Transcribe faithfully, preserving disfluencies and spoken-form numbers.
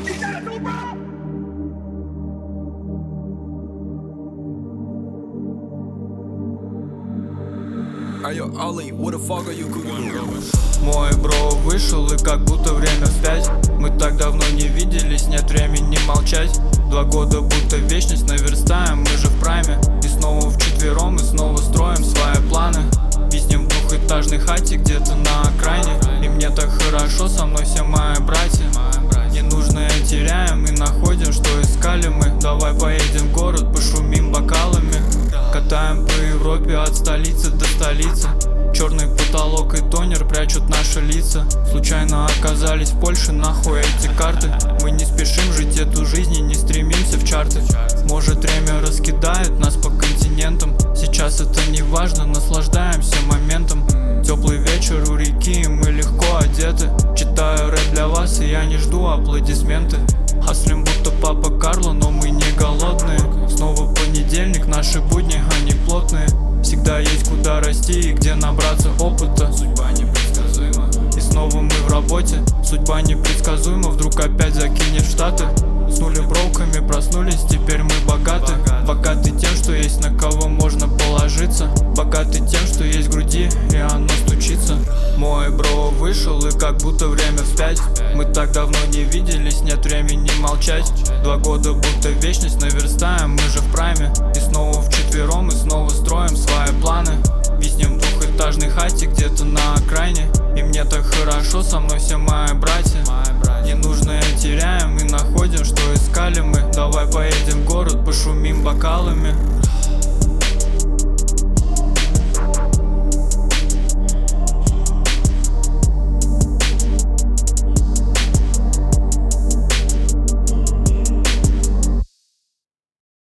Мой бро вышел и как будто время вспять. Мы так давно не виделись, нет времени молчать. Два года будто вечность наверстаем, мы же в прайме. И снова вчетвером, и снова строим свои планы. Виснем в двухэтажной хате где-то на окраине. И мне так хорошо, со мной все мои братья. Ненужное теряем и находим, что искали мы. Давай поедем в город, пошумим бокалами. Катаем по Европе от столицы до столицы. Черный потолок и тонер прячут наши лица. Случайно оказались в Польше, нахуй эти карты. Мы не спешим жить эту жизнь и не стремимся в чарты. Может, время раскидает нас по континентам. Сейчас это не важно, наслаждаемся моментом. Теплый вечер у реки, и мы легко одеты. Читаю рэп для вас, и я не жду аплодисменты. Хаслим будто папа Карло, но мы не голодные. Снова понедельник, наши будни, они плотные. Всегда есть куда расти и где набраться опыта. Судьба непредсказуема. И снова мы в работе. Судьба непредсказуема, вдруг опять закинет в Штаты. Уснули броуками, проснулись, теперь мы богаты. Богаты тем, что есть на кого можно положиться. Богаты тем, что есть в груди, и оно стучится. Мой бро вышел и как будто время вспять. Мы так давно не виделись, нет времени молчать. Два года будто вечность наверстаем, мы же в прайме. И снова вчетвером, и снова строим свои планы. Виснем в двухэтажной хате где-то на окраине. И мне так хорошо, со мной все мои братья.